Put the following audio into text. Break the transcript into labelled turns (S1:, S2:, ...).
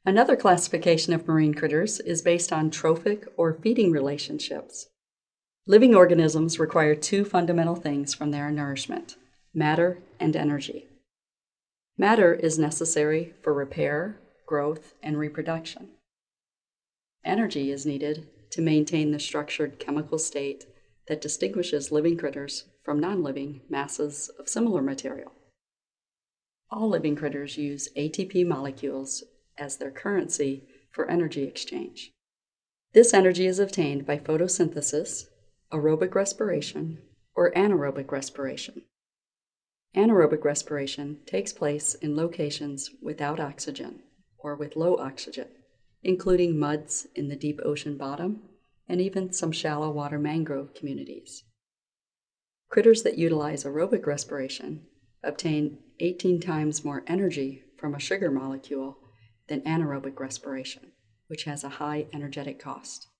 S1: Another classification of marine critters is based on trophic or feeding relationships. Living organisms require two fundamental things from their nourishment: matter and energy. Matter is necessary for repair, growth, and reproduction. Energy is needed to maintain the structured chemical state that distinguishes living critters from non-living masses of similar material. All living critters use ATP molecules as their currency for energy exchange. This energy is obtained by photosynthesis, aerobic respiration, or anaerobic respiration. Anaerobic respiration takes place in locations without oxygen or with low oxygen, including muds in the deep ocean bottom and even some shallow water mangrove communities. Critters that utilize aerobic respiration obtain 18 times more energy from a sugar molecule than anaerobic respiration, which has a high energetic cost.